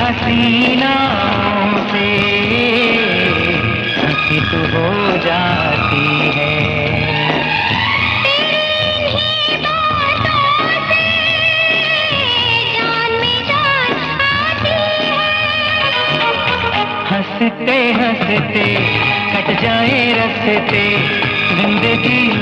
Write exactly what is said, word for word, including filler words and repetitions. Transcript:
हसीनाओं से घटित हो जाती है। हंसते हंसते कट जाए रस्ते, जिंदगी